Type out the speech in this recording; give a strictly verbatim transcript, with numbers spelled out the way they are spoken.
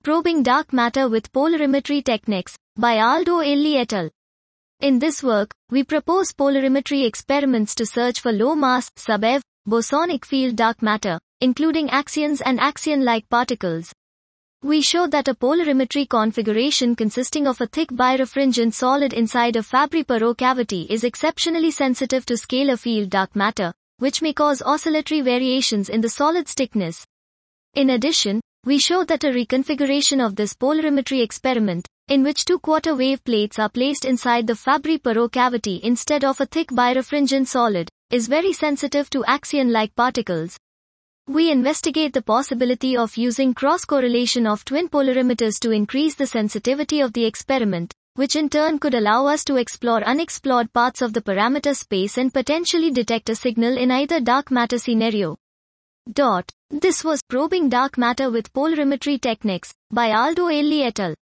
Probing Dark Matter with Polarimetry Techniques, by Aldo Illy et al. In this work, we propose polarimetry experiments to search for low-mass, sub-eV, bosonic field dark matter, including axions and axion-like particles. We show that a polarimetry configuration consisting of a thick birefringent solid inside a Fabry-Perot cavity is exceptionally sensitive to scalar field dark matter, which may cause oscillatory variations in the solid's thickness. In addition, we show that a reconfiguration of this polarimetry experiment, in which two quarter wave plates are placed inside the Fabry-Perot cavity instead of a thick birefringent solid, is very sensitive to axion-like particles. We investigate the possibility of using cross-correlation of twin polarimeters to increase the sensitivity of the experiment, which in turn could allow us to explore unexplored parts of the parameter space and potentially detect a signal in either dark matter scenario. Dot. This was Probing Dark Matter with Polarimetry Techniques, by Aldo Illy et al.